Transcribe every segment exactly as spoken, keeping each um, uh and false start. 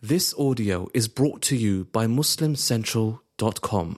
This audio is brought to you by Muslim Central dot com.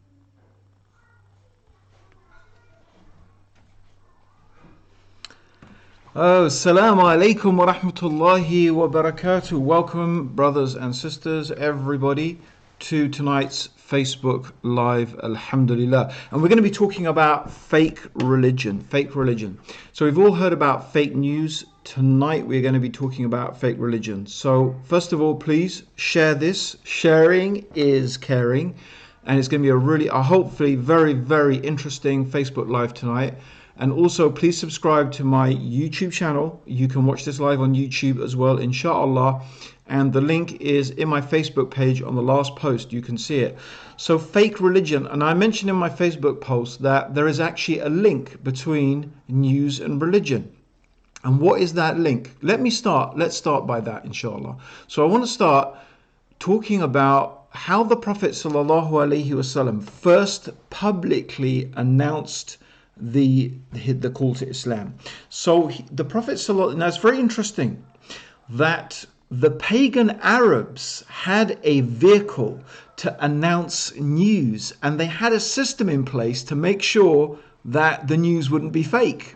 Oh, Assalamu alaikum wa rahmatullahi wa barakatuh. Welcome, brothers and sisters, everybody, to tonight's Facebook Live, Alhamdulillah. And we're going to be talking about fake religion, fake religion. So we've all heard about fake news. Tonight we're going to be talking about fake religion. So first of all, please share this. Sharing is caring. And it's going to be a really, a hopefully very, very interesting Facebook Live tonight. And also, please subscribe to my YouTube channel. You can watch this live on YouTube as well, inshallah. And the link is in my Facebook page on the last post. You can see it. So fake religion. And I mentioned in my Facebook post that there is actually a link between news and religion. And what is that link? Let me start. Let's start by that, inshallah. So I want to start talking about how the Prophet sallallahu alaihi wasallam first publicly announced the the call to Islam. So he, the Prophet sallallahu, now it's very interesting that the pagan Arabs had a vehicle to announce news, and they had a system in place to make sure that the news wouldn't be fake.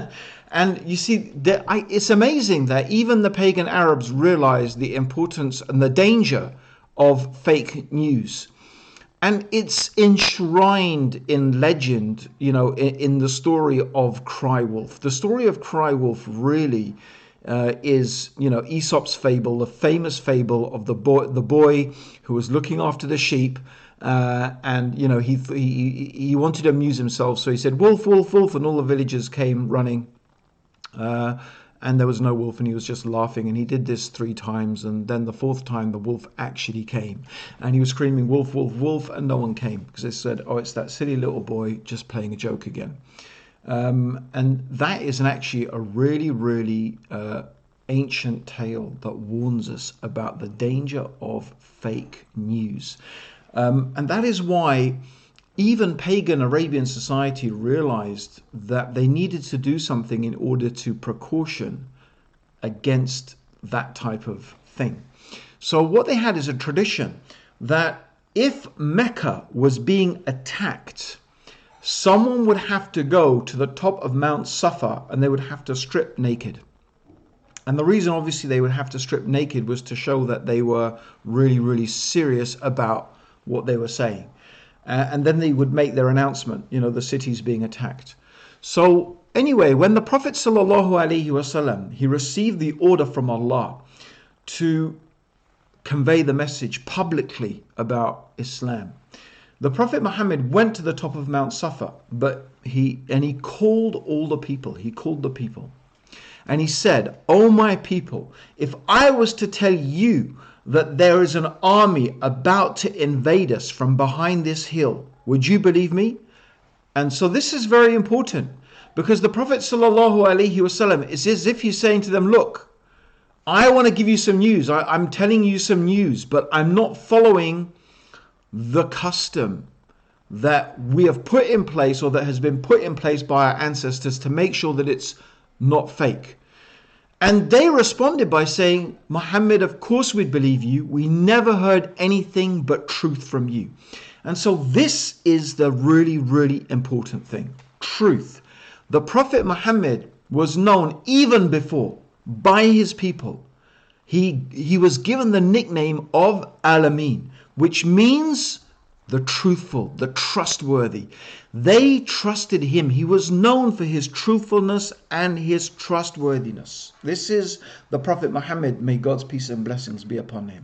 And you see, that I, it's amazing that even the pagan Arabs realized the importance and the danger of fake news. And it's enshrined in legend, you know, in, in the story of Crywolf. The story of Crywolf really uh, is, you know, Aesop's fable, the famous fable of the boy, the boy who was looking after the sheep. Uh, and, you know, he, he, he wanted to amuse himself. So he said, wolf, wolf, wolf. And all the villagers came running. Uh, and there was no wolf, and he was just laughing, and he did this three times, and then the fourth time the wolf actually came, and he was screaming wolf, wolf, wolf, and no one came, because they said, oh, it's that silly little boy just playing a joke again. Um, and that is an actually a really, really uh, ancient tale that warns us about the danger of fake news. Um, and that is why even pagan Arabian society realized that they needed to do something in order to precaution against that type of thing. So what they had is a tradition that if Mecca was being attacked, someone would have to go to the top of Mount Safa and they would have to strip naked. And the reason obviously they would have to strip naked was to show that they were really, really serious about what they were saying. Uh, and then they would make their announcement, you know, the city's being attacked. So anyway, when the Prophet sallallahu alaihi wasallam, he received the order from Allah to convey the message publicly about Islam, the Prophet Muhammad went to the top of Mount Safa, but he and he called all the people. He called the people, and he said, "O my people, if I was to tell you that there is an army about to invade us from behind this hill, would you believe me?" And so this is very important, because the Prophet sallallahu alaihi wasallam is as if he's saying to them, look, I want to give you some news. I, I'm telling you some news, but I'm not following the custom that we have put in place, or that has been put in place by our ancestors, to make sure that it's not fake. And they responded by saying, Muhammad, of course we'd believe you. We never heard anything but truth from you. And so this is the really, really important thing. Truth. The Prophet Muhammad was known even before by his people. He, he was given the nickname of Al-Amin, which means the truthful, the trustworthy. They trusted him. He was known for his truthfulness and his trustworthiness. This is the Prophet Muhammad. May God's peace and blessings be upon him.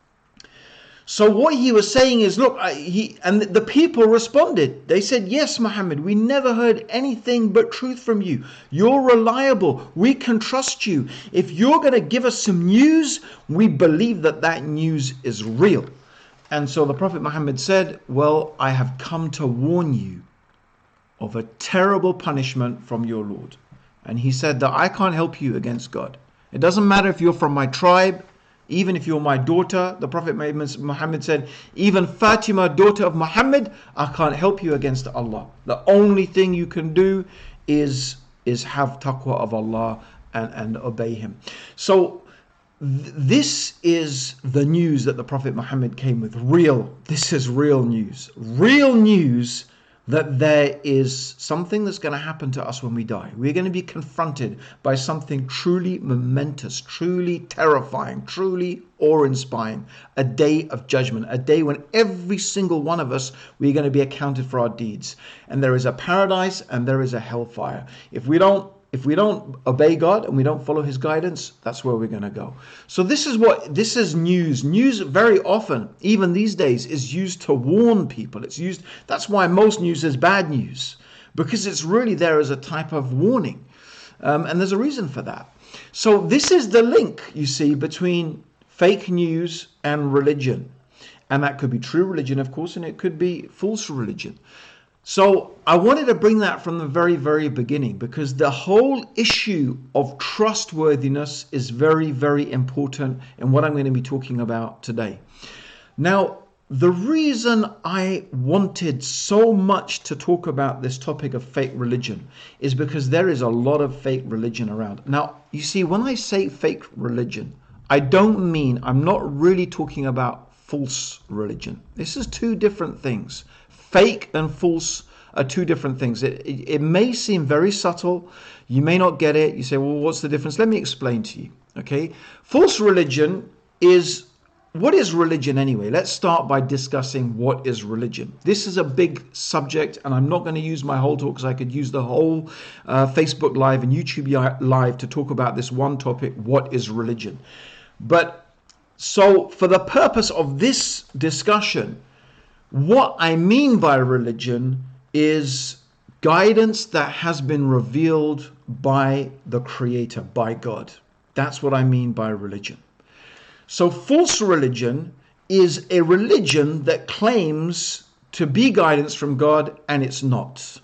So what he was saying is, look, I, he and the people responded. They said, yes, Muhammad, we never heard anything but truth from you. You're reliable. We can trust you. If you're going to give us some news, we believe that that news is real. And so the Prophet Muhammad said, well, I have come to warn you of a terrible punishment from your Lord. And he said that I can't help you against God. It doesn't matter if you're from my tribe, even if you're my daughter. The Prophet Muhammad said, even Fatima, daughter of Muhammad, I can't help you against Allah. The only thing you can do is, is have taqwa of Allah and, and obey him. So This is the news that the Prophet Muhammad came with. Real. This is real news. Real news that there is something that's going to happen to us when we die. We're going to be confronted by something truly momentous, truly terrifying, truly awe-inspiring. A day of judgment, a day when every single one of us, we're going to be accounted for our deeds. And there is a paradise and there is a hellfire. If we don't If we don't obey God and we don't follow his guidance, that's where we're going to go. So this is what, this is news. News very often, even these days, is used to warn people. It's used, that's why most news is bad news, because it's really there as a type of warning. Um, and there's a reason for that. So this is the link, you see, between fake news and religion. And that could be true religion, of course, and it could be false religion. So I wanted to bring that from the very, very beginning, because the whole issue of trustworthiness is very, very important in what I'm going to be talking about today. Now, the reason I wanted so much to talk about this topic of fake religion is because there is a lot of fake religion around. Now, you see, when I say fake religion, I don't mean, I'm not really talking about false religion. This is two different things. Fake and false are two different things. It, it, it may seem very subtle. You may not get it. You say, well, what's the difference? Let me explain to you. Okay. False religion is, what is religion anyway? Let's start by discussing what is religion. This is a big subject, and I'm not going to use my whole talk, because I could use the whole uh, Facebook Live and YouTube Live to talk about this one topic, what is religion. But so for the purpose of this discussion, what I mean by religion is guidance that has been revealed by the Creator, by God. That's what I mean by religion. So false religion is a religion that claims to be guidance from God, and it's not.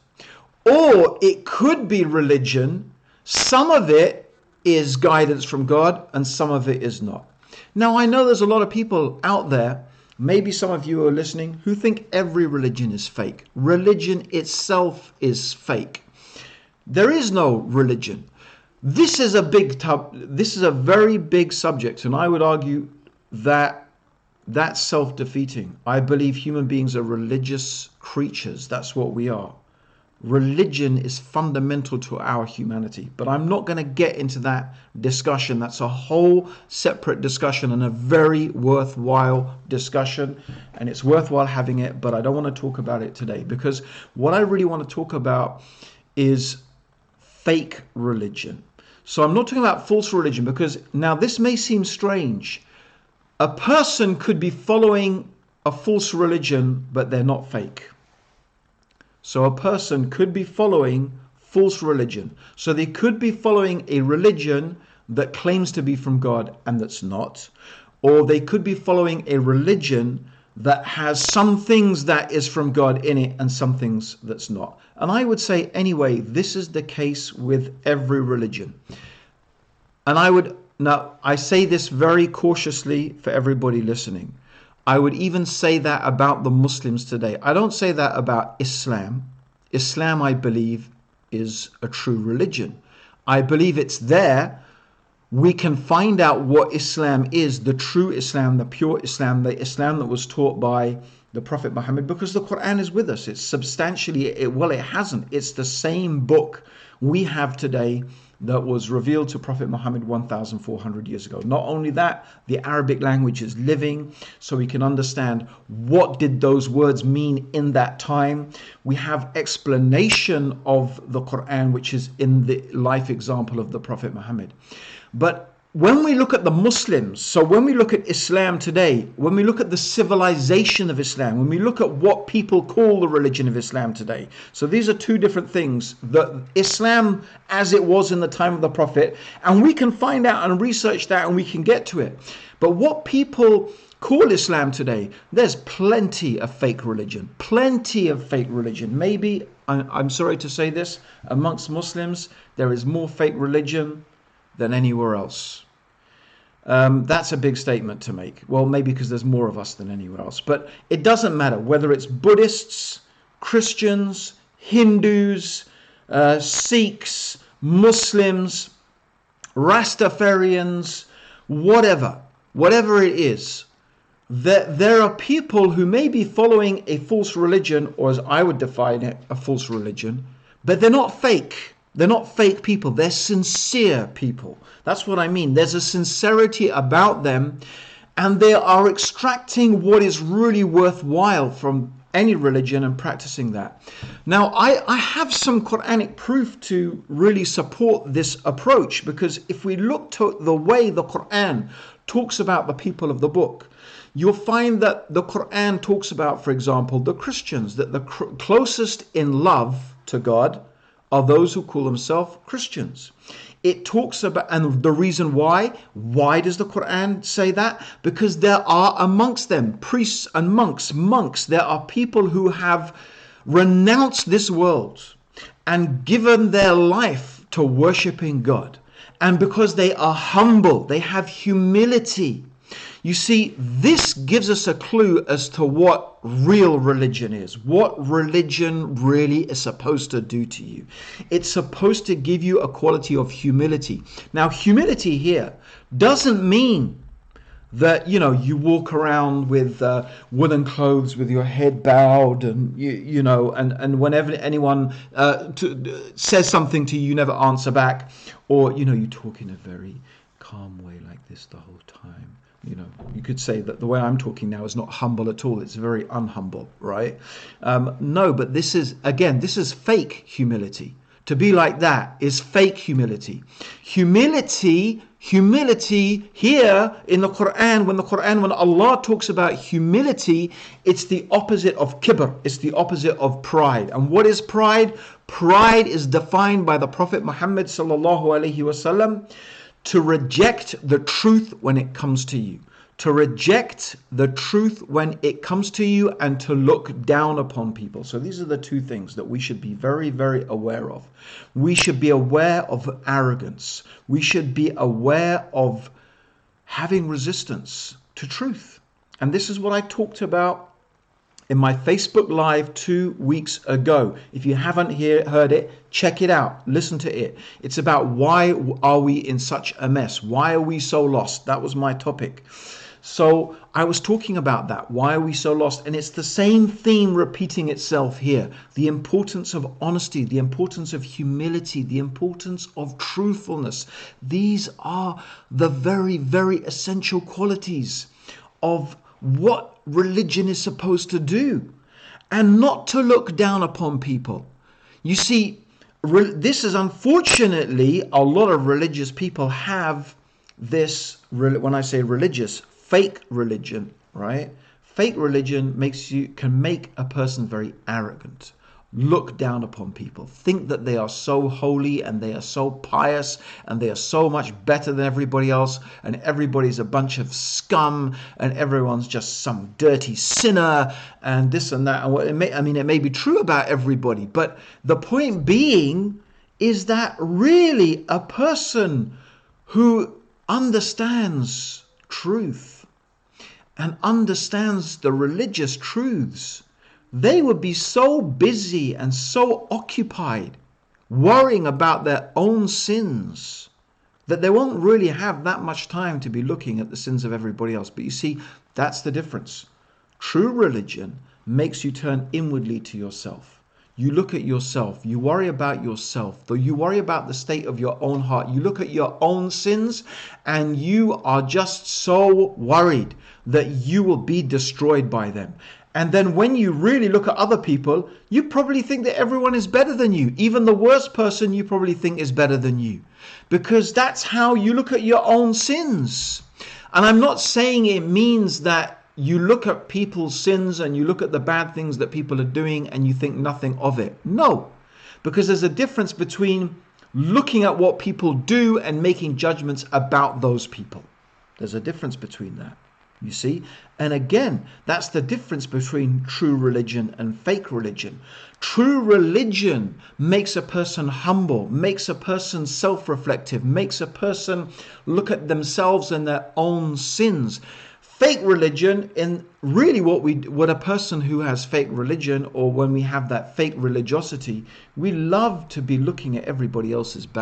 Or it could be religion. Some of it is guidance from God and some of it is not. Now, I know there's a lot of people out there, maybe some of you are listening, who think every religion is fake. Religion itself is fake. There is no religion. This is a big, tub, this is a very big subject, and I would argue that that's self-defeating. I believe human beings are religious creatures. That's what we are. Religion is fundamental to our humanity, but I'm not going to get into that discussion. That's a whole separate discussion and a very worthwhile discussion, and it's worthwhile having it, but I don't want to talk about it today, because what I really want to talk about is fake religion. So I'm not talking about false religion, because now this may seem strange. A person could be following a false religion, but they're not fake. So a person could be following false religion. So they could be following a religion that claims to be from God and that's not. Or they could be following a religion that has some things that is from God in it and some things that's not. And I would say, anyway, this is the case with every religion. And I would, now I say this very cautiously for everybody listening. I would even say that about the Muslims today. I don't say that about Islam. Islam, I believe, is a true religion. I believe it's there. We can find out what Islam is, the true Islam, the pure Islam, the Islam that was taught by the Prophet Muhammad, because the Quran is with us. It's substantially, it, well, it hasn't. It's the same book we have today that was revealed to Prophet Muhammad one thousand four hundred years ago. Not only that, the Arabic language is living, so we can understand what did those words mean in that time. We have explanation of the Quran, which is in the life example of the Prophet Muhammad. But when we look at the Muslims, so when we look at Islam today, when we look at the civilization of Islam, when we look at what people call the religion of Islam today, so these are two different things. The Islam as it was in the time of the Prophet, and we can find out and research that and we can get to it. But what people call Islam today, there's plenty of fake religion, plenty of fake religion. Maybe, I'm sorry to say this, amongst Muslims, there is more fake religion than anywhere else. Um, that's a big statement to make. Well, maybe because there's more of us than anywhere else. But it doesn't matter whether it's Buddhists, Christians, Hindus, uh, Sikhs, Muslims, Rastafarians, whatever, whatever it is, that there are people who may be following a false religion, or as I would define it, a false religion, but they're not fake. They're not fake people. They're sincere people. That's what I mean. There's a sincerity about them, and they are extracting what is really worthwhile from any religion and practicing that. Now, I, I have some Quranic proof to really support this approach, because if we look to the way the Quran talks about the people of the book, you'll find that the Quran talks about, for example, the Christians, that the cr- closest in love to God are those who call themselves Christians. It talks about, and the reason why, why does the Quran say that? Because there are amongst them priests and monks, monks, there are people who have renounced this world and given their life to worshiping God. And because they are humble, they have humility. You see, this gives us a clue as to what real religion is, what religion really is supposed to do to you. It's supposed to give you a quality of humility. Now, humility here doesn't mean that, you know, you walk around with uh, woolen clothes with your head bowed, and you, you know, and, and whenever anyone uh, to, says something to you, you never answer back, or, you know, you talk in a very calm way like this the whole time. You know, you could say that the way I'm talking now is not humble at all. It's very unhumble, right? Um, no, but this is, again, this is fake humility. To be like that is fake humility. Humility, humility here in the Quran, when the Quran, when Allah talks about humility, it's the opposite of kibr. It's the opposite of pride. And what is pride? Pride is defined by the Prophet Muhammad sallallahu alaihi wasallam to reject the truth when it comes to you, to reject the truth when it comes to you, and to look down upon people. So these are the two things that we should be very, very aware of. We should be aware of arrogance. We should be aware of having resistance to truth. And this is what I talked about in my Facebook Live two weeks ago. If you haven't hear, heard it, check it out. Listen to it. It's about why are we in such a mess? Why are we so lost? That was my topic. So I was talking about that. Why are we so lost? And it's the same theme repeating itself here. The importance of honesty, the importance of humility, the importance of truthfulness. These are the very, very essential qualities of what religion is supposed to do, and not to look down upon people. You see, re- this is unfortunately, a lot of religious people have this, re- when I say religious, fake religion, right? Fake religion makes you, can make a person very arrogant, look down upon people, think that they are so holy and they are so pious and they are so much better than everybody else, and everybody's a bunch of scum and everyone's just some dirty sinner and this and that. And what it may, I mean, it may be true about everybody, but the point being is that really a person who understands truth and understands the religious truths, they would be so busy and so occupied worrying about their own sins that they won't really have that much time to be looking at the sins of everybody else. But you see, that's the difference. True religion makes you turn inwardly to yourself. You look at yourself, you worry about yourself, though you worry about the state of your own heart. You look at your own sins and you are just so worried that you will be destroyed by them. And then when you really look at other people, you probably think that everyone is better than you. Even the worst person you probably think is better than you. Because that's how you look at your own sins. And I'm not saying it means that you look at people's sins and you look at the bad things that people are doing and you think nothing of it. No. Because there's a difference between looking at what people do and making judgments about those people. There's a difference between that. You see? And again, that's the difference between true religion and fake religion. True religion makes a person humble, makes a person self-reflective, makes a person look at themselves and their own sins. Fake religion, in really what we, what a person who has fake religion, or when we have that fake religiosity, we love to be looking at everybody else's bad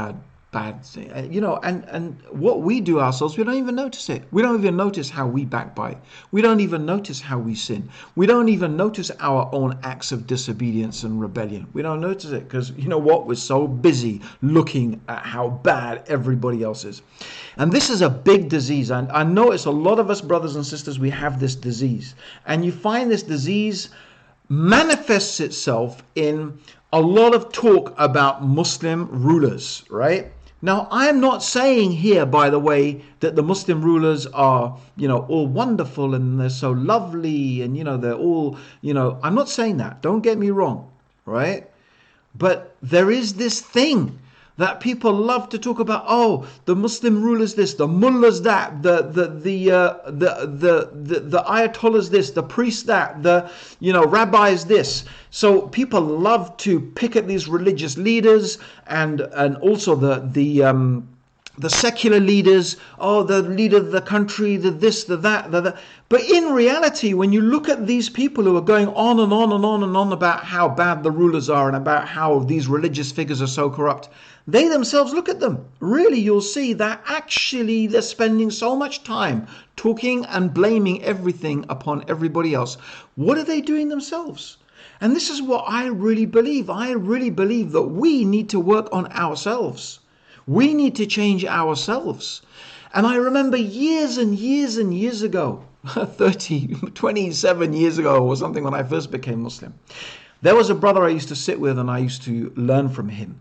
bad thing. Uh, You know, and, and what we do ourselves, we don't even notice it. We don't even notice how we backbite. We don't even notice how we sin. We don't even notice our own acts of disobedience and rebellion. We don't notice it because, you know what, we're so busy looking at how bad everybody else is. And this is a big disease. And I notice a lot of us brothers and sisters, we have this disease. And you find this disease manifests itself in a lot of talk about Muslim rulers, right? Now, I'm not saying here, by the way, that the Muslim rulers are, you know, all wonderful and they're so lovely and, you know, they're all, you know, I'm not saying that. Don't get me wrong, right? But there is this thing that people love to talk about. Oh, the Muslim rulers this, the mullahs that, the the the uh, the, the the the ayatollahs this, the priests that, the you know rabbis this. So people love to pick at these religious leaders and and also the the um, the secular leaders. Oh, the leader of the country, the this, the that, the that. But in reality, when you look at these people who are going on and on and on and on about how bad the rulers are and about how these religious figures are so corrupt, they themselves, look at them. Really, you'll see that actually they're spending so much time talking and blaming everything upon everybody else. What are they doing themselves? And this is what I really believe. I really believe that we need to work on ourselves. We need to change ourselves. And I remember years and years and years ago, thirty, twenty-seven years ago or something, when I first became Muslim, there was a brother I used to sit with and I used to learn from him.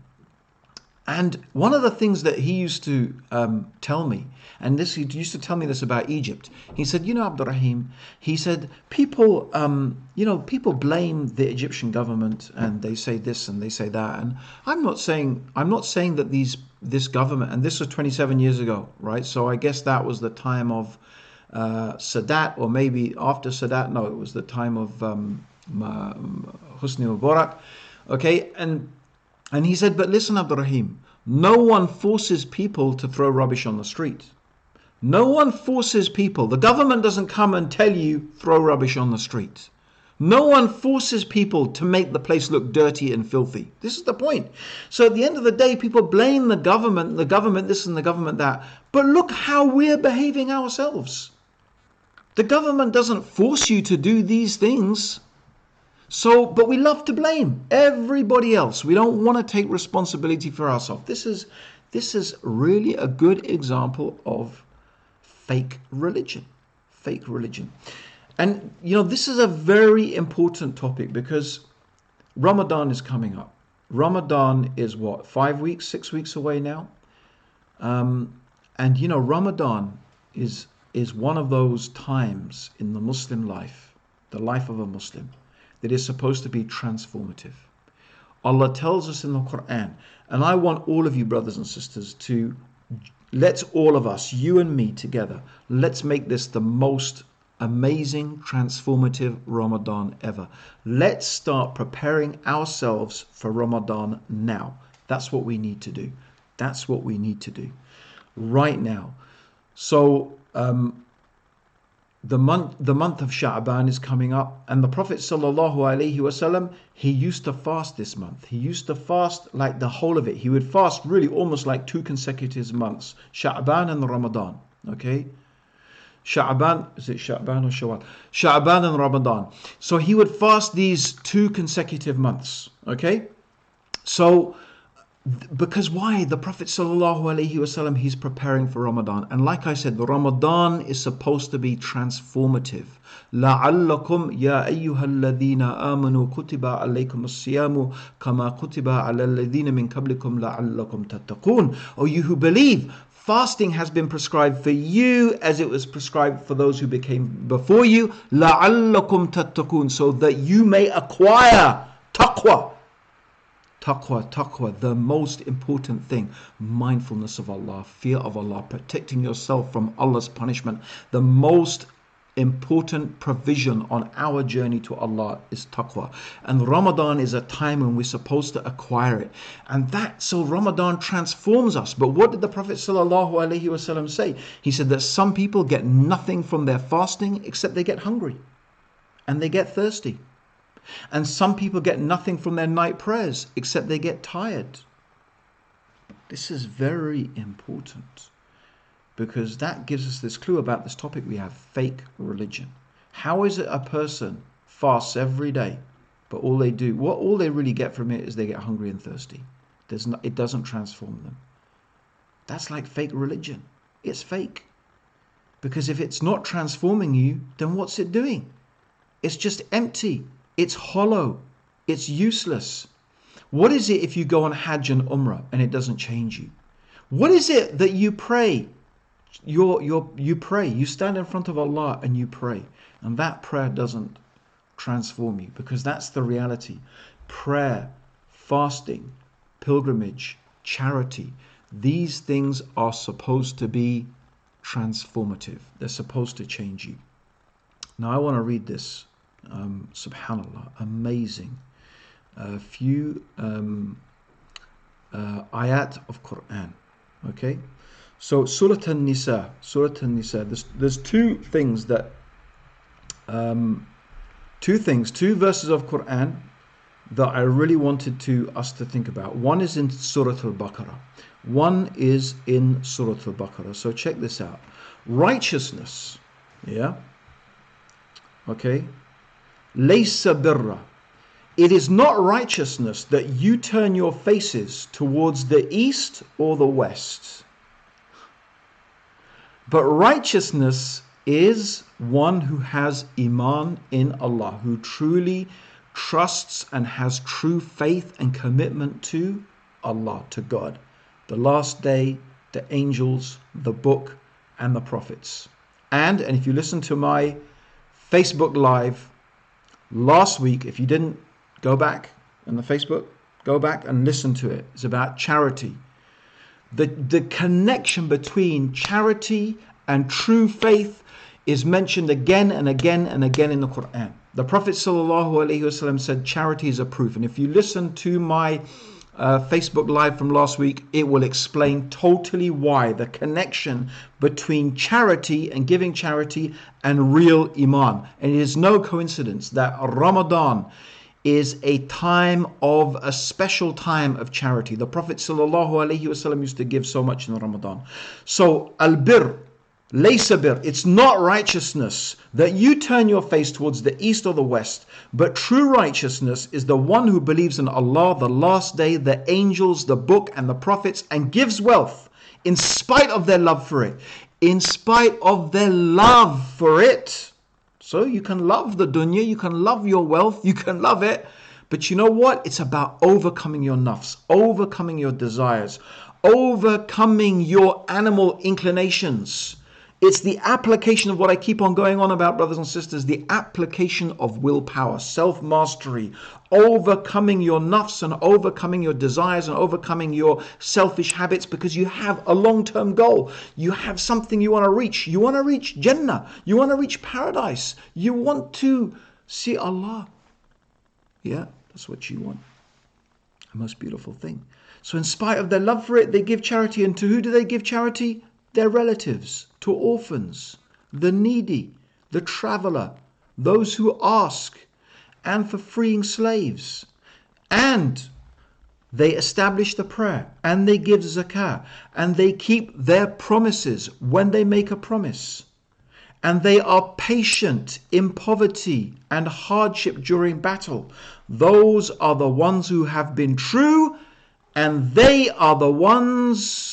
And one of the things that he used to um, tell me, and this he used to tell me this about Egypt. He said, you know, Abdul Rahim, he said, people, um, you know, people blame the Egyptian government and they say this and they say that. And I'm not saying, I'm not saying that these, this government, and this was twenty-seven years ago, right? So I guess that was the time of uh, Sadat, or maybe after Sadat. No, it was the time of um, Hosni Mubarak. Okay, and And he said, but listen, Abdul Rahim, no one forces people to throw rubbish on the street. No one forces people. The government doesn't come and tell you throw rubbish on the street. No one forces people to make the place look dirty and filthy. This is the point. So at the end of the day, people blame the government, the government this and the government that. But look how we're behaving ourselves. The government doesn't force you to do these things. So, but we love to blame everybody else. We don't want to take responsibility for ourselves. This is, this is really a good example of fake religion, fake religion. And, you know, this is a very important topic because Ramadan is coming up. Ramadan is what, five weeks, six weeks away now? Um, and, you know, Ramadan is, is one of those times in the Muslim life, the life of a Muslim, that is supposed to be transformative. Allah tells us in the Quran, and I want all of you brothers and sisters to, let's all of us, you and me together, let's make this the most amazing, transformative Ramadan ever. Let's start preparing ourselves for Ramadan now. That's what we need to do. That's what we need to do right now. So, um, The month, the month of Sha'ban is coming up, and the Prophet sallallahu alaihi wasallam, he used to fast this month. He used to fast like the whole of it. He would fast really almost like two consecutive months, Sha'ban and Ramadan. Okay, Sha'ban, is it Sha'ban or Shawwal? Sha'ban and Ramadan. So he would fast these two consecutive months. Okay, so. Because why? The Prophet sallallahu alaihi wasallam, he's preparing for Ramadan. And like I said, the Ramadan is supposed to be transformative. لَعَلَّكُمْ يَا أَيُّهَا الَّذِينَ آمَنُوا كُتِبَ عَلَيْكُمُ الصِّيَامُ كَمَا كُتِبَ عَلَى الَّذِينَ مِنْ قَبْلِكُمْ لَعَلَّكُمْ تَتَّقُونَ. O you who believe, fasting has been prescribed for you as it was prescribed for those who became before you. لَعَلَّكُمْ تَتَّقُونَ. So that you may acquire taqwa. Taqwa, taqwa, the most important thing, mindfulness of Allah, fear of Allah, protecting yourself from Allah's punishment. The most important provision on our journey to Allah is taqwa. And Ramadan is a time when we're supposed to acquire it. And that, so Ramadan transforms us. But what did the Prophet sallallahu alaihi wasallam say? He said that some people get nothing from their fasting except they get hungry and they get thirsty. And some people get nothing from their night prayers except they get tired. This is very important because that gives us this clue about this topic we have, fake religion. How is it a person fasts every day, but all they do, what all they really get from it is they get hungry and thirsty. There's no, it doesn't transform them. That's like fake religion. It's fake. Because if it's not transforming you, then what's it doing? It's just empty. It's hollow. It's useless. What is it if you go on Hajj and Umrah and it doesn't change you? What is it that you pray? You're, you're, you pray. You stand in front of Allah and you pray. And that prayer doesn't transform you, because that's the reality. Prayer, fasting, pilgrimage, charity, these things are supposed to be transformative. They're supposed to change you. Now I want to read this. Um, subhanallah, amazing. A few um, uh, ayat of Quran. Okay, so Surah An-Nisa. Surah An-Nisa. There's, there's two things that, um, two things, two verses of Quran that I really wanted to us to think about. One is in Surah Al-Baqarah. One is in Surah Al-Baqarah. So check this out. Righteousness. Yeah. Okay. Laysa birra. It is not righteousness that you turn your faces towards the east or the west. But righteousness is one who has iman in Allah, who truly trusts and has true faith and commitment to Allah, to God, the last day, the angels, the book, and the prophets. And, and if you listen to my Facebook Live last week, if you didn't, go back on the Facebook, go back and listen to it. It's about charity. The, the connection between charity and true faith is mentioned again and again and again in the Quran. The Prophet ﷺ said charity is a proof. And if you listen to my uh, Facebook Live from last week, it will explain totally why, the connection between charity and giving charity and real iman. And it is no coincidence that Ramadan is a time of a special time of charity. The Prophet ﷺ used to give so much in Ramadan. So al-bir, laysa bir, it's not righteousness that you turn your face towards the east or the west, but true righteousness is the one who believes in Allah, the last day, the angels, the book, and the prophets, and gives wealth in spite of their love for it. In spite of their love for it. So you can love the dunya, you can love your wealth, you can love it. But you know what? It's about overcoming your nafs, overcoming your desires, overcoming your animal inclinations. It's the application of what I keep on going on about, brothers and sisters, the application of willpower, self-mastery, overcoming your nafs and overcoming your desires and overcoming your selfish habits, because you have a long-term goal. You have something you want to reach. You want to reach Jannah. You want to reach paradise. You want to see Allah. Yeah, that's what you want. A most beautiful thing. So in spite of their love for it, they give charity. And to who do they give charity? Their relatives, to orphans, the needy, the traveler, those who ask, and for freeing slaves. And they establish the prayer, and they give zakah, and they keep their promises when they make a promise. And they are patient in poverty and hardship during battle. Those are the ones who have been true, and they are the ones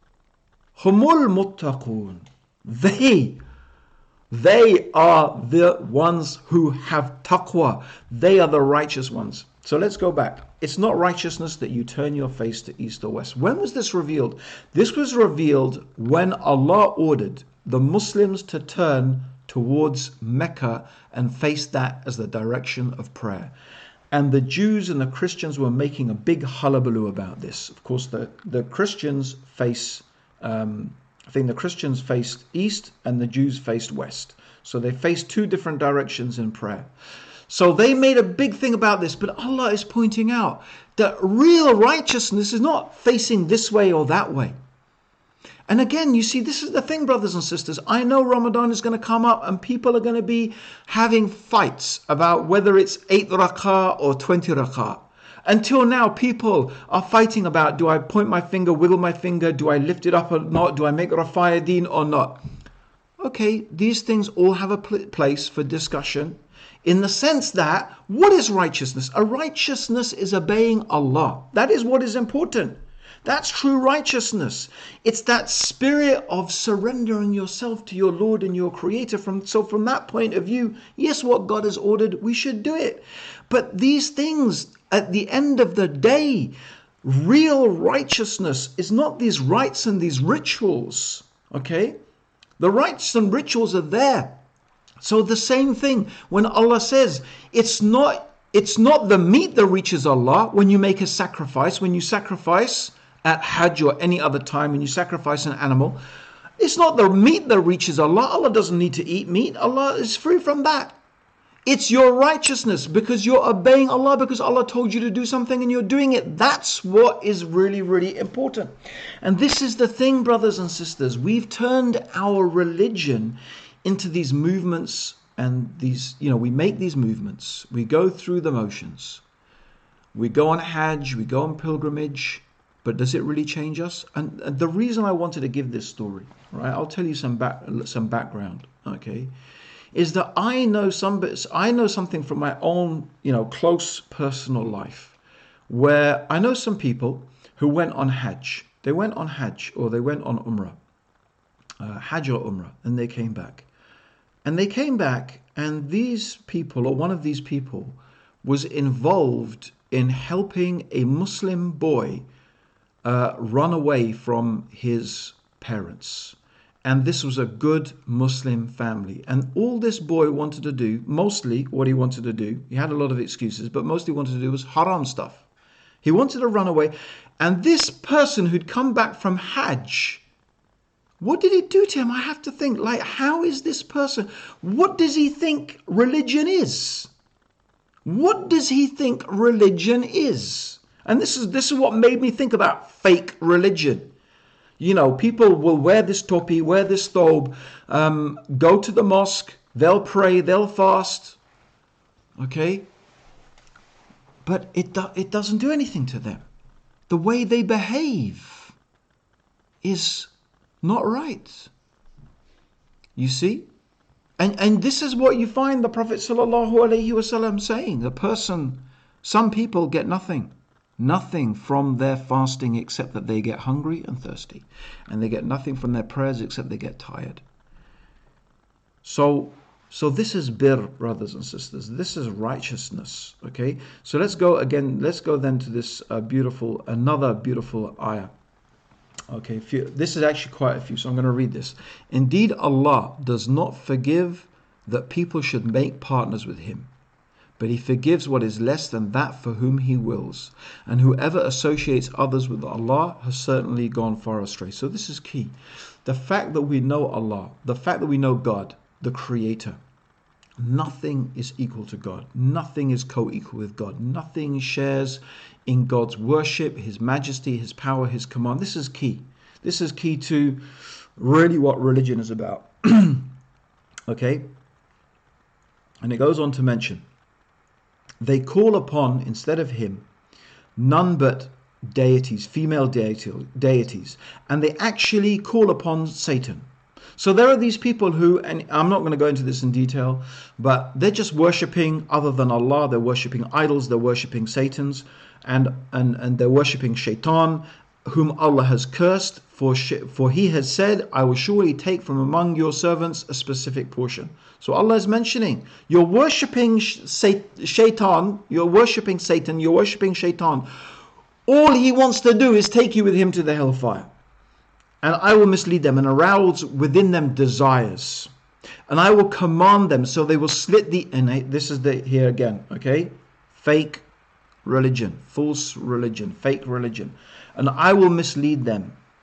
humul muttaqun. They, they are the ones who have taqwa. They are the righteous ones. So let's go back. It's not righteousness that you turn your face to east or west. When was this revealed? This was revealed when Allah ordered the Muslims to turn towards Mecca and face that as the direction of prayer. And the Jews and the Christians were making a big hullabaloo about this. Of course, the, the Christians face Um, I think the Christians faced east and the Jews faced west. So they faced two different directions in prayer. So they made a big thing about this, but Allah is pointing out that real righteousness is not facing this way or that way. And again, you see, this is the thing, brothers and sisters. I know Ramadan is going to come up and people are going to be having fights about whether it's eight rak'ah or twenty rak'ah. Until now, people are fighting about, do I point my finger, wiggle my finger, do I lift it up or not, do I make Rafaya Deen or not? Okay, these things all have a pl- place for discussion, in the sense that, what is righteousness? A righteousness is obeying Allah. That is what is important. That's true righteousness. It's that spirit of surrendering yourself to your Lord and your Creator. From so from that point of view, yes, what God has ordered, we should do it. But these things, at the end of the day, real righteousness is not these rites and these rituals. Okay? The rites and rituals are there. So the same thing when Allah says, it's not, it's not the meat that reaches Allah when you make a sacrifice, when you sacrifice at Hajj or any other time, when you sacrifice an animal, it's not the meat that reaches Allah. Allah doesn't need to eat meat. Allah is free from that. It's your righteousness because you're obeying Allah, because Allah told you to do something and you're doing it. That's what is really, really important. And this is the thing, brothers and sisters. We've turned our religion into these movements and these, you know, we make these movements. We go through the motions. We go on Hajj, we go on pilgrimage. But does it really change us? And the reason I wanted to give this story, right? I'll tell you some back, some background, okay? Is that I know some bits, I know something from my own, you know, close personal life, where I know some people who went on Hajj. They went on Hajj or they went on Umrah, uh, Hajj or Umrah, and they came back. And they came back, and these people, or one of these people, was involved in helping a Muslim boy Uh, run away from his parents. And this was a good Muslim family. And all this boy wanted to do, mostly what he wanted to do, he had a lot of excuses, but mostly wanted to do was haram stuff. He wanted to run away. And this person who'd come back from Hajj, what did he do to him? I have to think, like, how is this person? What does he think religion is? What does he think religion is? And this is this is what made me think about fake religion. You know, people will wear this topi, wear this thobe, um, go to the mosque, they'll pray, they'll fast. Okay? But it, do, it doesn't do anything to them. The way they behave is not right. You see? And, and this is what you find the Prophet sallallahu alaihi wasallam saying. The person, some people get nothing. Nothing from their fasting except that they get hungry and thirsty. And they get nothing from their prayers except they get tired. So, so this is bir, brothers and sisters. This is righteousness. Okay? So let's go again. Let's go then to this uh, beautiful, another beautiful ayah. Okay, few, this is actually quite a few, so I'm going to read this. Indeed, Allah does not forgive that people should make partners with Him, but He forgives what is less than that for whom He wills. And whoever associates others with Allah has certainly gone far astray. So this is key. The fact that we know Allah, the fact that we know God, the Creator, nothing is equal to God. Nothing is co-equal with God. Nothing shares in God's worship, His majesty, His power, His command. This is key. This is key to really what religion is about. Okay? And it goes on to mention, they call upon, instead of Him, none but deities, female deity, deities. And they actually call upon Satan. So there are these people who, and I'm not going to go into this in detail, but they're just worshipping other than Allah. They're worshipping idols. They're worshipping Satans. And, and, and they're worshipping Shaitan, whom Allah has cursed. For, for He has said, I will surely take from among your servants a specific portion. So Allah is mentioning, you're worshipping Shaitan, you're worshipping Satan, you're worshipping Shaitan. All he wants to do is take you with him to the hellfire. And I will mislead them and arouse within them desires. And I will command them so they will slit the, and this is the, here again, okay? Fake religion, false religion, fake religion. And I will mislead them.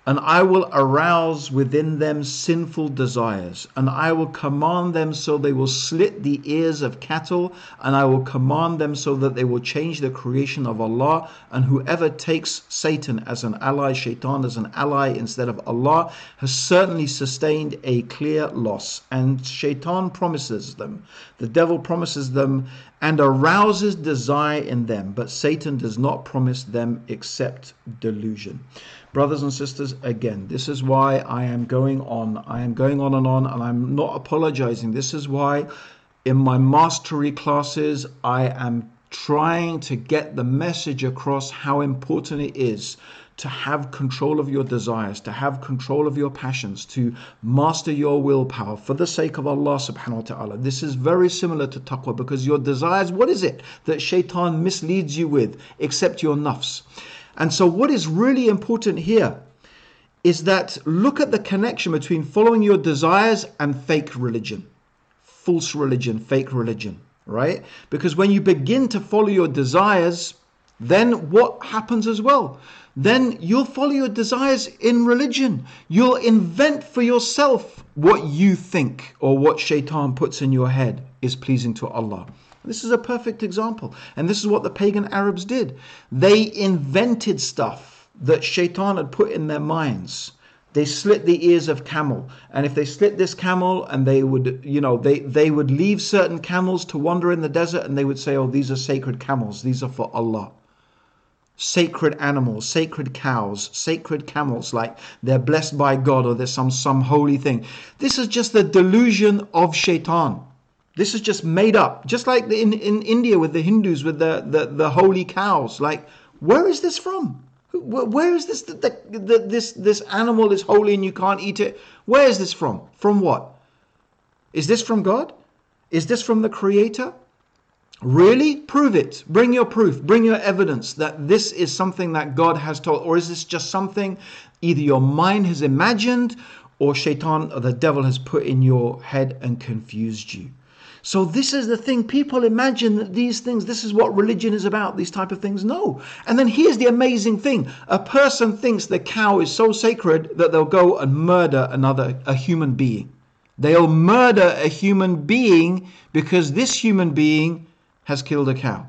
and I will arouse within them sinful desires, and I will command them so they will slit the ears of cattle, and I will command them so that they will change the creation of Allah. And whoever takes Satan as an ally, Shaitan as an ally instead of Allah, has certainly sustained a clear loss. And Shaitan promises them, the devil promises them and arouses desire in them, but Satan does not promise them except delusion. Brothers and sisters, again, this is why I am going on. I am going on and on, and I'm not apologizing. This is why in my mastery classes, I am trying to get the message across how important it is to have control of your desires, to have control of your passions, to master your willpower for the sake of Allah subhanahu wa ta'ala. This is very similar to taqwa, because your desires, what is it that shaitan misleads you with except your nafs? And so what is really important here is that look at the connection between following your desires and fake religion, false religion, fake religion, right? Because when you begin to follow your desires, then what happens as well? Then you'll follow your desires in religion. You'll invent for yourself what you think or what shaitan puts in your head is pleasing to Allah. This is a perfect example. And this is what the pagan Arabs did. They invented stuff that shaitan had put in their minds. They slit the ears of camel. And if they slit this camel and they would, you know, they, they would leave certain camels to wander in the desert, and they would say, oh, these are sacred camels. These are for Allah. Sacred animals, sacred cows, sacred camels, like they're blessed by God or there's some, some holy thing. This is just the delusion of shaitan. This is just made up, just like the, in, in India with the Hindus with the, the, the holy cows. Like, where is this from? Where, where is this? The, the, the, this this animal is holy and you can't eat it. Where is this from? From what? Is this from God? Is this from the Creator? Really? Prove it. Bring your proof. Bring your evidence that this is something that God has told. Or is this just something either your mind has imagined or shaitan or the devil has put in your head and confused you? So this is the thing. People imagine that these things, this is what religion is about, these type of things. No. And then here's the amazing thing. A person thinks the cow is so sacred that they'll go and murder another, a human being. They'll murder a human being because this human being has killed a cow.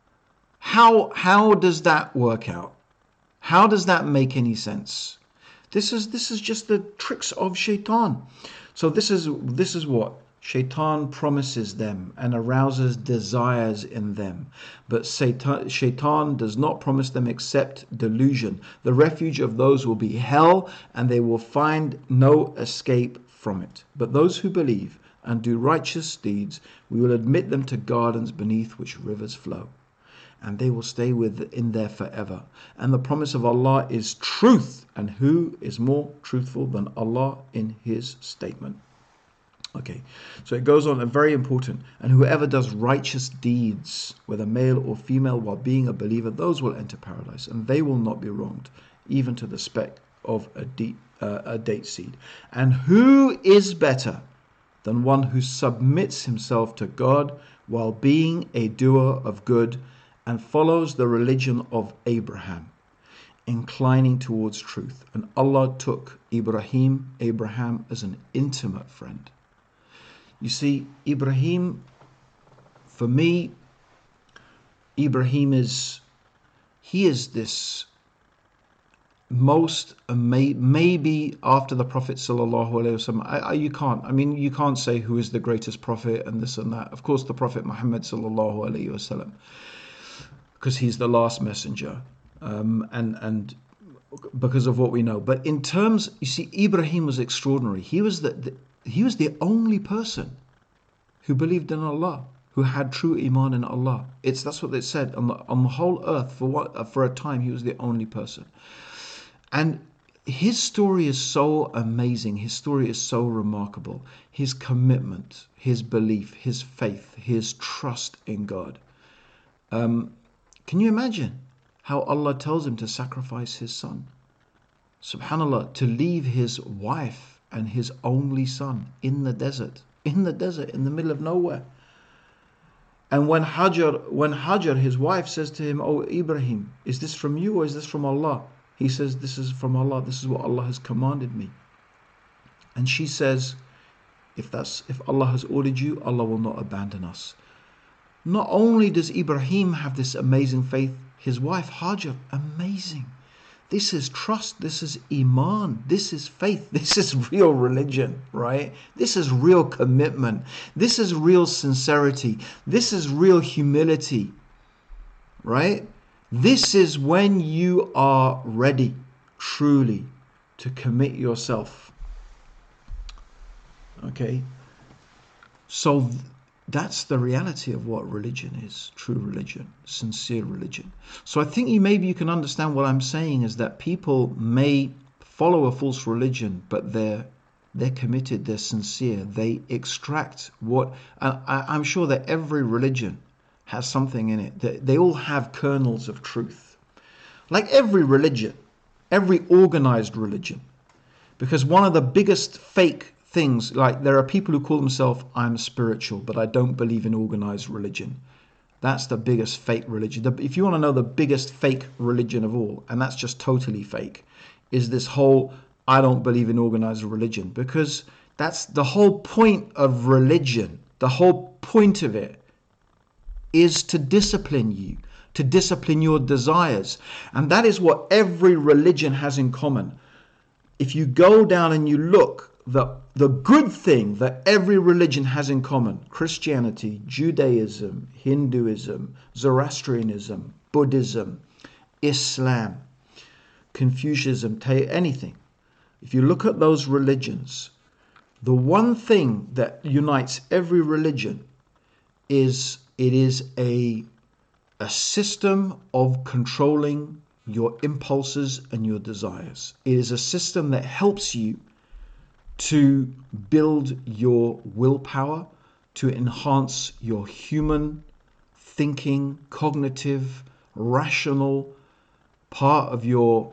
How, how does that work out? How does that make any sense? This is, this is just the tricks of shaitan. So this is, this is what? Shaitan promises them and arouses desires in them. But Satan, Shaitan does not promise them except delusion. The refuge of those will be hell, and they will find no escape from it. But those who believe and do righteous deeds, we will admit them to gardens beneath which rivers flow, and they will stay within there forever. And the promise of Allah is truth, and who is more truthful than Allah in his statement? Okay, so it goes on, and very important. And whoever does righteous deeds, whether male or female, while being a believer, those will enter paradise, and they will not be wronged, even to the speck of a, de- uh, a date seed. And who is better than one who submits himself to God while being a doer of good and follows the religion of Abraham, inclining towards truth? And Allah took Ibrahim, Abraham, as an intimate friend. You see, Ibrahim, for me, Ibrahim is, he is this most, ama- maybe after the Prophet sallallahu alaihi wasallam, I, I, you can't, I mean, you can't say who is the greatest prophet and this and that. Of course, the Prophet Muhammad sallallahu alaihi wasallam, because he's the last messenger, um, and, and because of what we know. But in terms, you see, Ibrahim was extraordinary. He was the, the He was the only person who believed in Allah, who had true iman in Allah. It's that's what it said on the on the whole earth for what for a time. He was the only person, and his story is so amazing. His story is so remarkable. His commitment, his belief, his faith, his trust in God. Um, can you imagine how Allah tells him to sacrifice his son? Subhanallah, to leave his wife and his only son in the desert, in the desert, in the middle of nowhere. And when Hajar, when Hajar, his wife, says to him, "Oh Ibrahim, is this from you or is this from Allah?" He says, this is from Allah. This is what Allah has commanded me. And she says, if that's if Allah has ordered you, Allah will not abandon us. Not only does Ibrahim have this amazing faith, his wife Hajar, amazing. This is trust, this is iman, this is faith, this is real religion, right? This is real commitment, this is real sincerity, this is real humility, right? This is when you are ready, truly, to commit yourself. Okay? So th- that's the reality of what religion is, true religion, sincere religion. So I think you maybe you can understand what I'm saying is that people may follow a false religion, but they're they're committed, they're sincere, they extract what, I, I'm sure that every religion has something in it. They, they all have kernels of truth. Like every religion, every organized religion. Because one of the biggest fake things, like there are people who call themselves, I'm spiritual, but I don't believe in organized religion. That's the biggest fake religion. The, if you want to know the biggest fake religion of all, and that's just totally fake, is this whole, I don't believe in organized religion. Because that's the whole point of religion. The whole point of it is to discipline you, to discipline your desires. And that is what every religion has in common. If you go down and you look, the the good thing that every religion has in common, Christianity, Judaism, Hinduism, Zoroastrianism, Buddhism, Islam, Confucianism, anything. If you look at those religions, the one thing that unites every religion is it is a, a system of controlling your impulses and your desires. It is a system that helps you to build your willpower, to enhance your human thinking, cognitive, rational part of your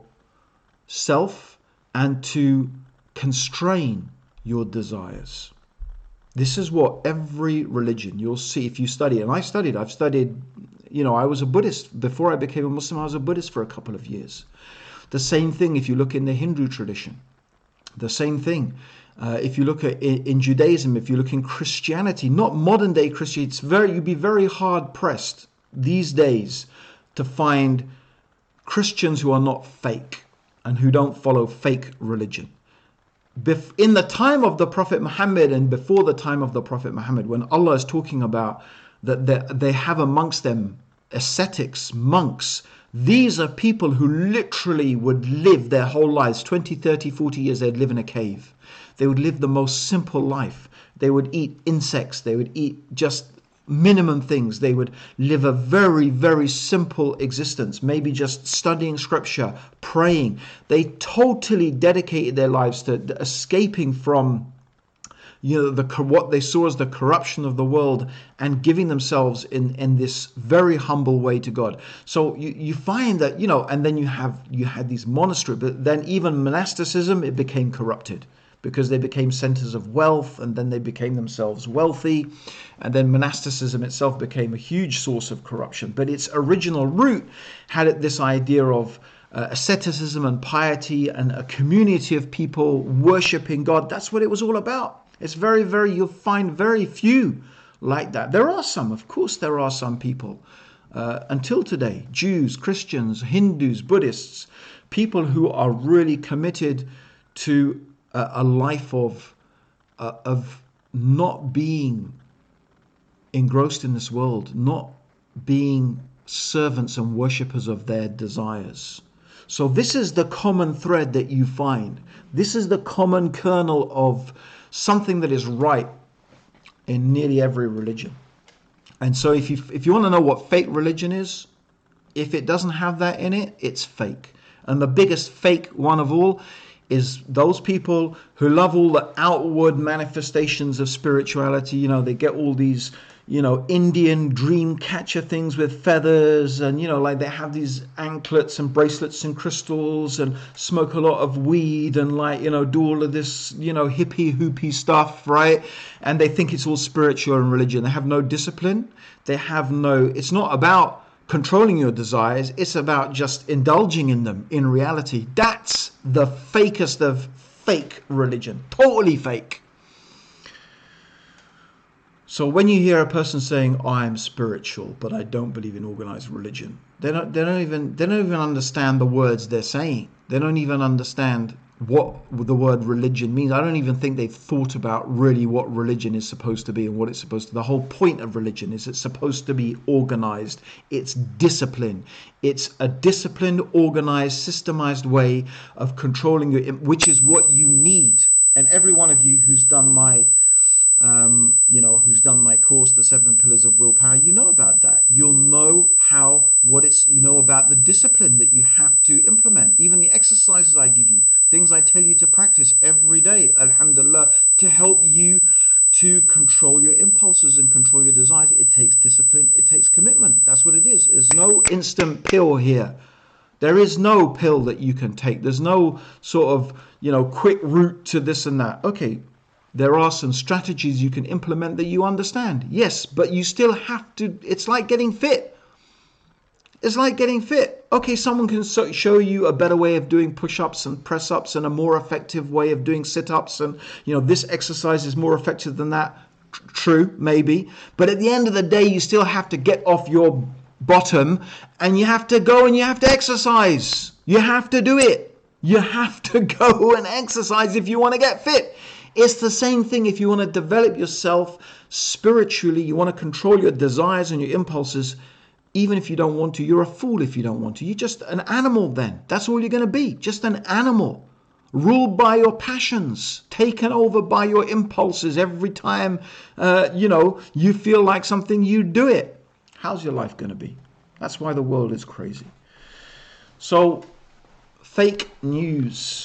self, and to constrain your desires. This is what every religion, you'll see if you study, and I studied, I've studied, you know, I was a Buddhist. Before I became a Muslim, I was a Buddhist for a couple of years. The same thing if you look in the Hindu tradition. The same thing. Uh, if you look at in, in Judaism, if you look in Christianity, not modern day Christianity, it's very, you'd be very hard pressed these days to find Christians who are not fake and who don't follow fake religion. Bef- in the time of the Prophet Muhammad and before the time of the Prophet Muhammad, when Allah is talking about that they, they have amongst them ascetics, monks, these are people who literally would live their whole lives, twenty, thirty, forty years, they'd live in a cave. They would live the most simple life. They would eat insects. They would eat just minimum things. They would live a very, very simple existence, maybe just studying scripture, praying. They totally dedicated their lives to escaping from, you know, the what they saw as the corruption of the world and giving themselves in, in this very humble way to God. So you, you find that, you know, and then you have you had these monasteries, but then even monasticism, it became corrupted because they became centers of wealth, and then they became themselves wealthy, and then monasticism itself became a huge source of corruption. But its original root had it this idea of Uh, asceticism and piety and a community of people worshipping God. That's what it was all about. It's very, very, you'll find very few like that. There are some, of course, there are some people uh, until today, Jews, Christians, Hindus, Buddhists, people who are really committed to a, a life of, uh, of not being engrossed in this world, not being servants and worshippers of their desires. So this is the common thread that you find. This is the common kernel of something that is right in nearly every religion. And so if you if you want to know what fake religion is, if it doesn't have that in it, it's fake. And the biggest fake one of all is those people who love all the outward manifestations of spirituality. You know, they get all these, you know, Indian dream catcher things with feathers, and, you know, like they have these anklets and bracelets and crystals and smoke a lot of weed and, like, you know, do all of this, you know, hippie hoopy stuff, right? And they think it's all spiritual and religion. They have no discipline. They have no, it's not about controlling your desires. It's about just indulging in them in reality. That's the fakest of fake religion. Totally fake. So when you hear a person saying, I'm spiritual, but I don't believe in organized religion, they don't, they don't even, they don't even understand the words they're saying. They don't even understand what the word religion means. I don't even think they've thought about really what religion is supposed to be and what it's supposed to. The whole point of religion is it's supposed to be organized. It's discipline. It's a disciplined, organized, systemized way of controlling your, which is what you need. And every one of you who's done my Um, you know, who's done my course, The Seven Pillars of Willpower, you know about that. You'll know how, what it's, you know about the discipline that you have to implement. Even the exercises I give you, things I tell you to practice every day, alhamdulillah, to help you to control your impulses and control your desires. It takes discipline, it takes commitment. That's what it is. There's no instant pill here. There is no pill that you can take. There's no sort of, you know, quick route to this and that. Okay. There are some strategies you can implement that you understand. Yes, but you still have to, it's like getting fit. It's like getting fit. Okay, someone can so, show you a better way of doing push-ups and press-ups and a more effective way of doing sit-ups. And, you know, this exercise is more effective than that. True, maybe. But at the end of the day, you still have to get off your bottom and you have to go and you have to exercise. You have to do it. You have to go and exercise if you want to get fit. It's the same thing if you want to develop yourself spiritually, you want to control your desires and your impulses, even if you don't want to. You're a fool if you don't want to. You're just an animal then. That's all you're going to be, just an animal, ruled by your passions, taken over by your impulses. Every time, uh, you know, you feel like something, you do it. How's your life going to be? That's why the world is crazy. So, fake news.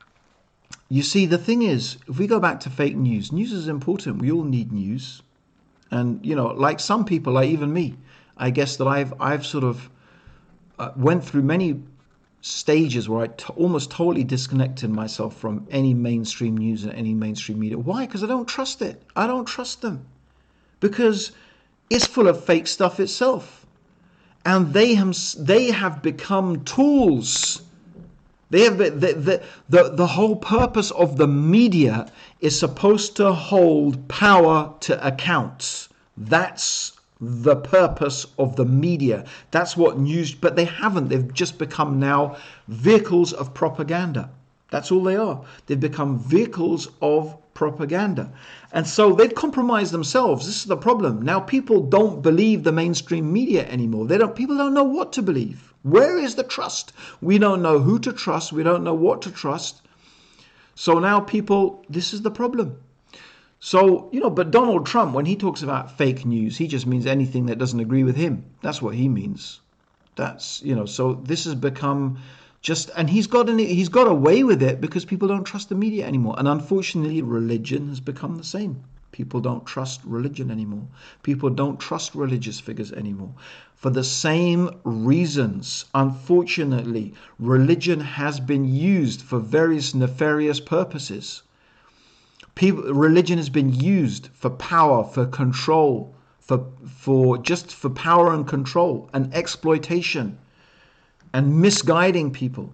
You see, the thing is, if we go back to fake news, news is important. We all need news. And, you know, like some people, like even me, I guess that I've I've sort of uh, went through many stages where I t- almost totally disconnected myself from any mainstream news and any mainstream media. Why? Because I don't trust it. I don't trust them. Because it's full of fake stuff itself. And they have, they have become tools. They have the, the, the, the whole purpose of the media is supposed to hold power to account. That's the purpose of the media. That's what news, but they haven't. They've just become now vehicles of propaganda. That's all they are. They've become vehicles of propaganda. And so they've compromised themselves. This is the problem. Now people don't believe the mainstream media anymore. They don't, people don't know what to believe. Where is the trust? We don't know who to trust. We don't know what to trust. So now people, this is the problem. So, you know, but Donald Trump, when he talks about fake news, he just means anything that doesn't agree with him. That's what he means. That's, you know, so this has become just, and he's got an, he's got away with it because people don't trust the media anymore. And unfortunately, religion has become the same. People don't trust religion anymore. People don't trust religious figures anymore. For the same reasons, unfortunately, religion has been used for various nefarious purposes. People, religion has been used for power, for control, for for just for power and control and exploitation and misguiding people.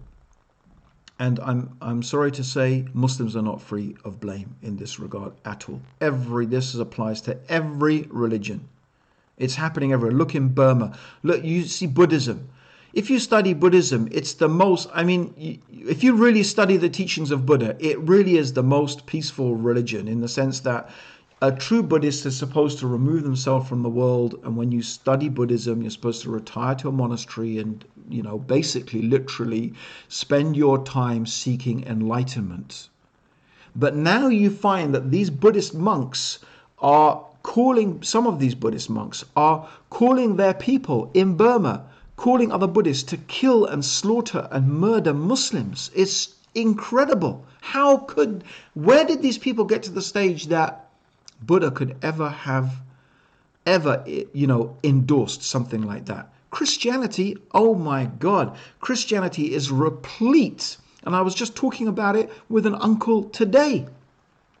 And I'm I'm sorry to say, Muslims are not free of blame in this regard at all. Every this applies to every religion. It's happening everywhere. Look in Burma. Look, you see Buddhism. If you study Buddhism, it's the most, I mean, if you really study the teachings of Buddha, it really is the most peaceful religion in the sense that a true Buddhist is supposed to remove themselves from the world. And when you study Buddhism, you're supposed to retire to a monastery and, you know, basically, literally spend your time seeking enlightenment. But now you find that these Buddhist monks are calling, some of these Buddhist monks are calling their people in Burma, calling other Buddhists to kill and slaughter and murder Muslims. It's incredible. How could, where did these people get to the stage that Buddha could ever have, ever, you know, endorsed something like that? Christianity, oh my God, Christianity is replete. And I was just talking about it with an uncle today.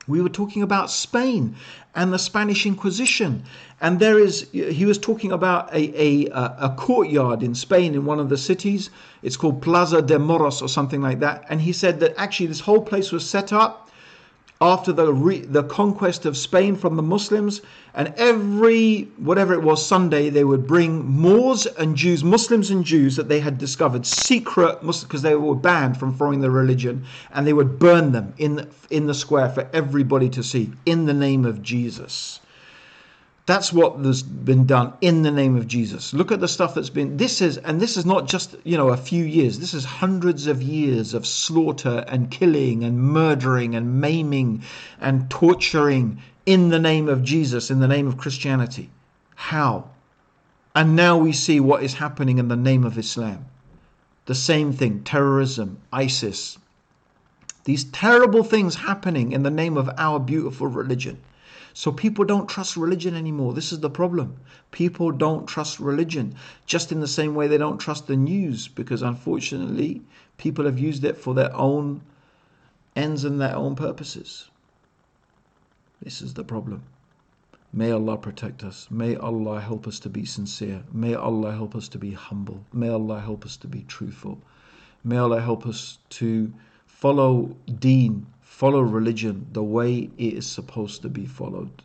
We were talking about Spain and the Spanish Inquisition. And there is, he was talking about a, a, a courtyard in Spain in one of the cities. It's called Plaza de Moros or something like that. And he said that actually this whole place was set up after the re, the conquest of Spain from the Muslims, and every whatever it was Sunday they would bring Moors and Jews, Muslims and Jews that they had discovered, secret Muslims, because they were banned from following the religion, and they would burn them in in the square for everybody to see in the name of Jesus. That's what has been done in the name of Jesus. Look at the stuff that's been, this is, and this is not just, you know, a few years. This is hundreds of years of slaughter and killing and murdering and maiming and torturing in the name of Jesus, in the name of Christianity. How? And now we see what is happening in the name of Islam. The same thing, terrorism, ISIS. These terrible things happening in the name of our beautiful religion. So people don't trust religion anymore. This is the problem. People don't trust religion, just in the same way they don't trust the news, because unfortunately people have used it for their own ends and their own purposes. This is the problem. May Allah protect us. May Allah help us to be sincere. May Allah help us to be humble. May Allah help us to be truthful. May Allah help us to follow deen, follow religion the way it is supposed to be followed.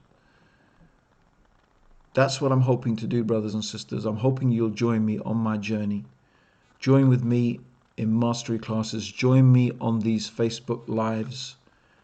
That's what I'm hoping to do, brothers and sisters. I'm hoping you'll join me on my journey. Join with me in mastery classes. Join me on these Facebook lives.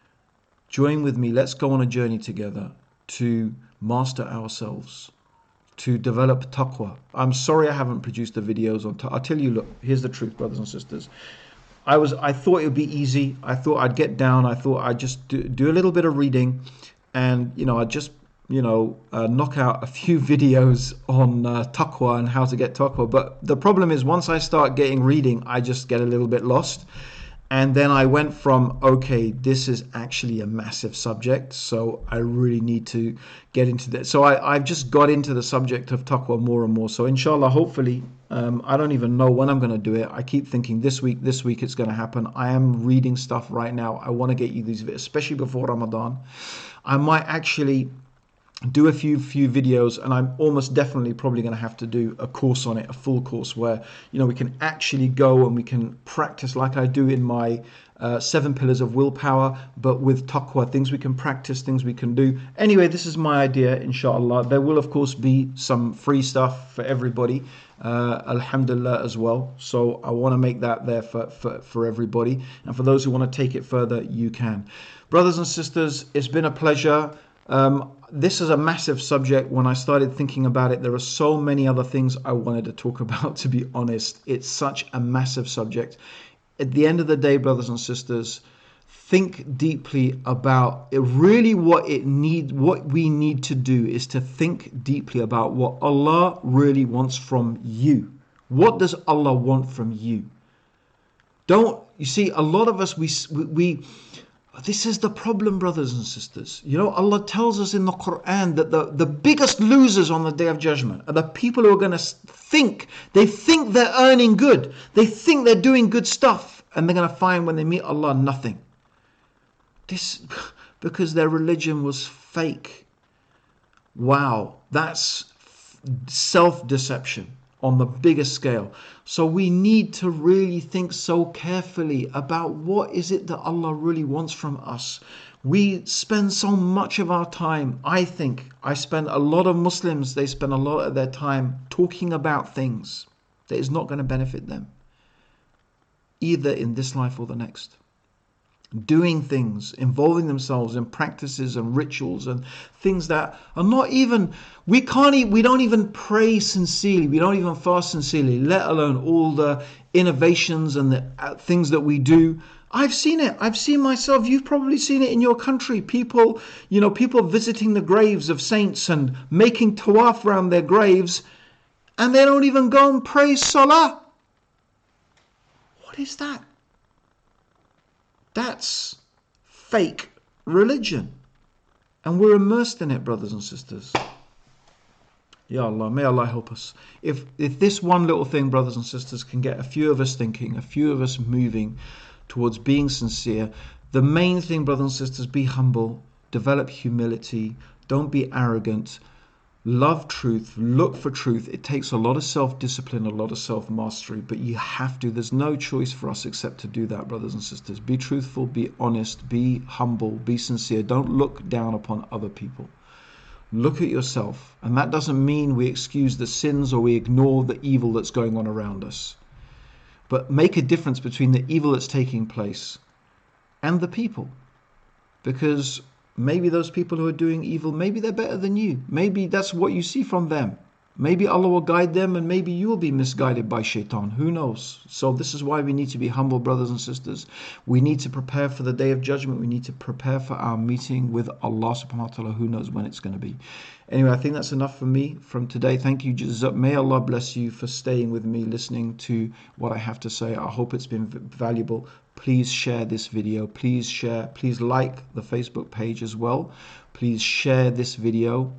Join with me. Let's go on a journey together to master ourselves, to develop taqwa. I'm sorry I haven't produced the videos on taqwa. I'll tell you, look, here's the truth, brothers and sisters. I was, I thought it would be easy. I thought I'd get down. I thought I'd just do, do a little bit of reading, and you know, I'd just, you know, uh, knock out a few videos on uh, taqwa and how to get taqwa. But the problem is, once I start getting reading, I just get a little bit lost. And then I went from, okay, this is actually a massive subject, so I really need to get into that. So I, I've just got into the subject of taqwa more and more. So inshallah, hopefully, um, I don't even know when I'm going to do it. I keep thinking this week, this week it's going to happen. I am reading stuff right now. I want to get you these, especially before Ramadan. I might actually do a few few videos, and I'm almost definitely probably going to have to do a course on it, a full course where, you know, we can actually go and we can practice like I do in my uh, seven pillars of willpower, but with taqwa, things we can practice, things we can do. Anyway, this is my idea, inshallah. There will of course be some free stuff for everybody, uh, alhamdulillah, as well. So I want to make that there for, for, for everybody, and for those who want to take it further, you can. Brothers and sisters, it's been a pleasure. Um, this is a massive subject. When I started thinking about it, there are so many other things I wanted to talk about, to be honest. It's such a massive subject. At the end of the day, brothers and sisters, think deeply about it. Really what it need, what we need to do is to think deeply about what Allah really wants from you. What does Allah want from you? Don't, you see, a lot of us, we, we, this is the problem, brothers and sisters. You know, Allah tells us in the Quran that the, the biggest losers on the Day of Judgment are the people who are going to think, they think they're earning good. They think they're doing good stuff. And they're going to find when they meet Allah, nothing. This, because their religion was fake. Wow, that's self-deception on the biggest scale. So we need to really think so carefully about what is it that Allah really wants from us. We spend so much of our time, I think, I spend a lot of Muslims, they spend a lot of their time talking about things that is not going to benefit them, either in this life or the next. Doing things, involving themselves in practices and rituals and things that are not even, we can't e- we don't even pray sincerely, we don't even fast sincerely, let alone all the innovations and the uh, things that we do. I've seen it, I've seen myself, you've probably seen it in your country, people, you know, people visiting the graves of saints and making tawaf around their graves, and they don't even go and pray salah. What is that? That's fake religion. And we're immersed in it, brothers and sisters. Ya Allah, may Allah help us. If, if this one little thing, brothers and sisters, can get a few of us thinking, a few of us moving towards being sincere, the main thing, brothers and sisters, be humble. develop humility, don't be arrogant, love truth, look for truth. It takes a lot of self-discipline, a lot of self-mastery, but you have to. There's no choice for us except to do that, brothers and sisters. Be truthful, be honest, be humble, be sincere. Don't look down upon other people. Look at yourself. And that doesn't mean we excuse the sins or we ignore the evil that's going on around us. But make a difference between the evil that's taking place and the people. Because maybe those people who are doing evil, maybe they're better than you. Maybe that's what you see from them. Maybe Allah will guide them and maybe you will be misguided by shaitan. Who knows? So this is why we need to be humble, brothers and sisters. We need to prepare for the day of judgment. We need to prepare for our meeting with Allah subhanahu wa ta'ala. Who knows when it's going to be. Anyway, I think that's enough for me from today. Thank you. May Allah bless you for staying with me, listening to what I have to say. I hope it's been valuable. Please share this video. Please share. Please like the Facebook page as well. Please share this video.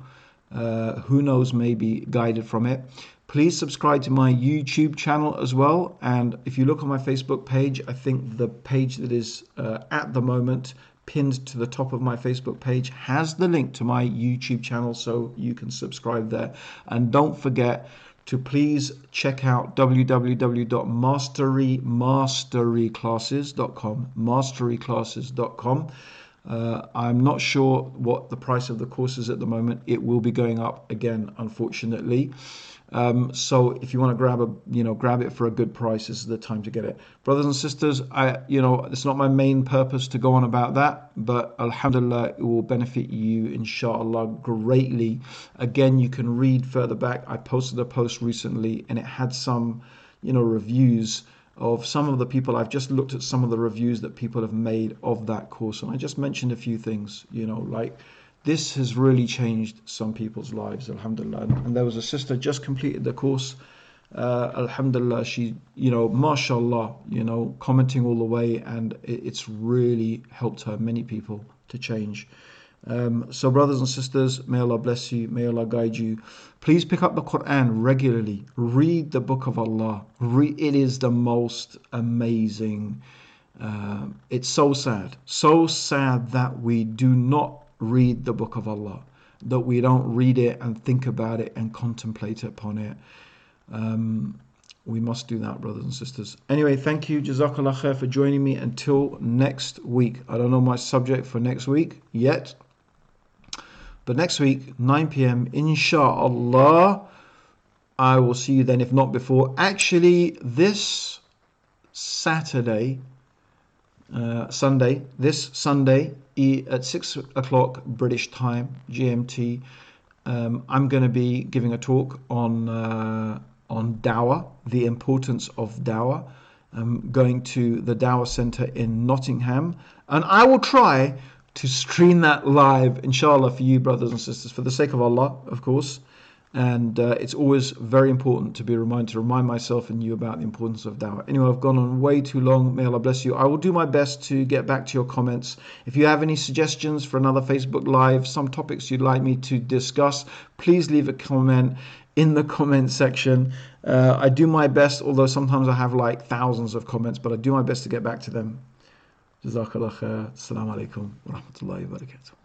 Uh, who knows, maybe guided from it. Please subscribe to my YouTube channel as well. And if you look on my Facebook page, I think the page that is uh, at the moment pinned to the top of my Facebook page has the link to my YouTube channel, so you can subscribe there. And don't forget to please check out w w w dot mastery mastery classes dot com, mastery classes dot com. Uh, I'm not sure what the price of the course is at the moment. It will be going up again, unfortunately. Um, so if you want to grab a, you know, grab it for a good price, this is the time to get it. Brothers and sisters, I, you know, it's not my main purpose to go on about that, but alhamdulillah, it will benefit you, inshallah, greatly. Again, you can read further back. I posted a post recently and it had some, you know, reviews of some of the people. I've just looked at some of the reviews that people have made of that course, and I just mentioned a few things, you know, like this has really changed some people's lives, alhamdulillah. And there was a sister just completed the course, uh, alhamdulillah, she, you know, mashallah, you know, commenting all the way, and it, it's really helped her, many people, to change. Um, so brothers and sisters, may Allah bless you, may Allah guide you. Please pick up the Quran regularly. Read the book of Allah. Re- it is the most amazing. Uh, it's so sad. So sad that we do not read the book of Allah. That we don't read it and think about it and contemplate upon it. Um, we must do that, brothers and sisters. Anyway, thank you. Jazakallah khair for joining me. Until next week. I don't know my subject for next week yet. But next week, nine p m, inshallah, I will see you then, if not before. Actually, this Saturday, uh, Sunday, this Sunday at six o'clock British time, G M T, um, I'm going to be giving a talk on uh, on dawah, the importance of dawah. I'm going to the Dawah Center in Nottingham, and I will try to stream that live, inshallah, for you, brothers and sisters, for the sake of Allah, of course. And uh, it's always very important to be reminded, to remind myself and you about the importance of dawah. Anyway, I've gone on way too long. May Allah bless you. I will do my best to get back to your comments. If you have any suggestions for another Facebook Live, some topics you'd like me to discuss, please leave a comment in the comment section. Uh, I do my best, although sometimes I have like thousands of comments, but I do my best to get back to them. Jazakallah khair. Assalamu alaikum wa rahmatullahi wa barakatuh.